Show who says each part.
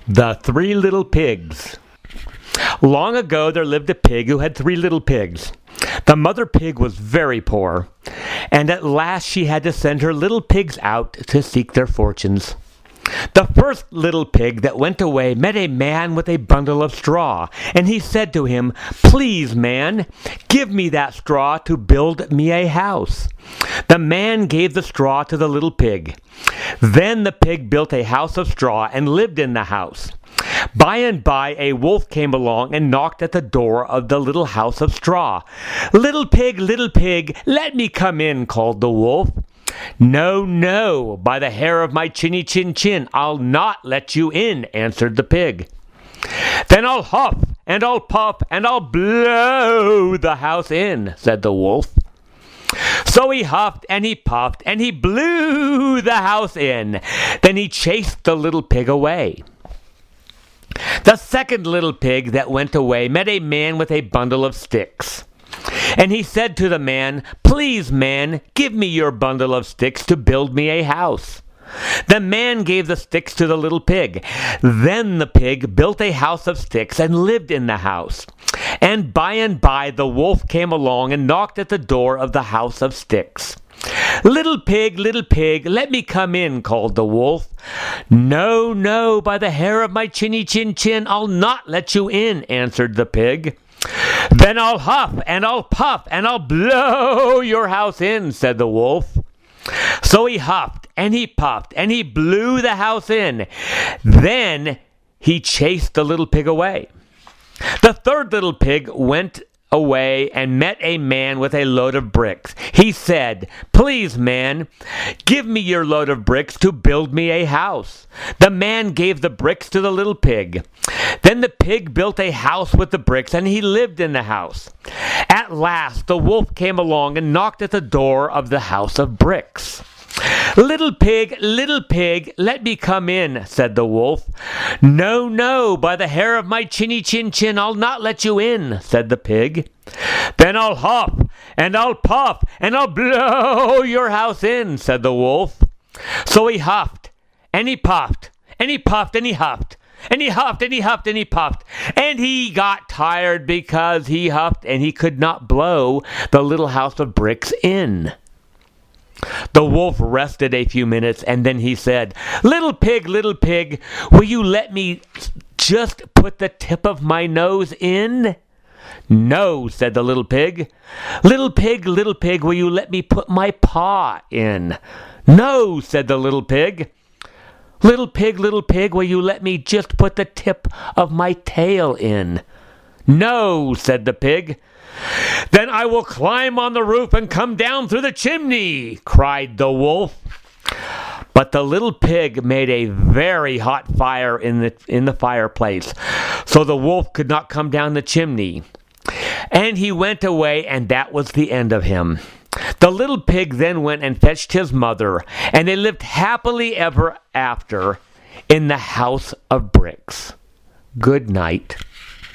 Speaker 1: The Three Little Pigs. Long ago there lived a pig who had 3 little pigs. The mother pig was very poor, and at last she had to send her little pigs out to seek their fortunes. The first little pig that went away met a man with a bundle of straw, and he said to him, "Please, man, give me that straw to build me a house." The man gave the straw to the little pig. Then the pig built a house of straw and lived in the house. By and by a wolf came along and knocked at the door of the little house of straw. Little pig, let me come in," called the wolf. "No, no, by the hair of my chinny chin chin, I'll not let you in," answered the pig. "Then I'll huff, and I'll puff, and I'll blow the house in," said the wolf. So he huffed, and he puffed, and he blew the house in. Then he chased the little pig away. The second little pig that went away met a man with a bundle of sticks. And he said to the man, "Please, man, give me your bundle of sticks to build me a house." The man gave the sticks to the little pig. Then the pig built a house of sticks and lived in the house. And by the wolf came along and knocked at the door of the house of sticks. Little pig, let me come in," called the wolf. "No, no, by the hair of my chinny chin chin, I'll not let you in," answered the pig. "Then I'll huff, and I'll puff, and I'll blow your house in," said the wolf. So he huffed, and he puffed, and he blew the house in. Then he chased the little pig away. The third little pig went away and met a man with a load of bricks. He said, "Please, man, give me your load of bricks to build me a house." The man gave the bricks to the little pig. Then the pig built a house with the bricks, and he lived in the house. At last the wolf came along and knocked at the door of the house of bricks. Little pig, let me come in," said the wolf. "No, no, by the hair of my chinny chin chin, I'll not let you in," said the pig. "Then I'll huff, and I'll puff, and I'll blow your house in," said the wolf. So he huffed, and he puffed, and he puffed, and he huffed, and he huffed, and he huffed, and he puffed, and he got tired because he huffed, and he could not blow the little house of bricks in. The wolf rested a few minutes, and then he said, little pig, will you let me just put the tip of my nose in?" "No," said the little pig. Little pig, will you let me put my paw in?" "No," said the little pig. Little pig, will you let me just put the tip of my tail in?" "No," said the pig. "Then I will climb on the roof and come down through the chimney," cried the wolf. But the little pig made a very hot fire in the fireplace, so the wolf could not come down the chimney. And he went away, and that was the end of him. The little pig then went and fetched his mother, and they lived happily ever after in the house of bricks. Good night.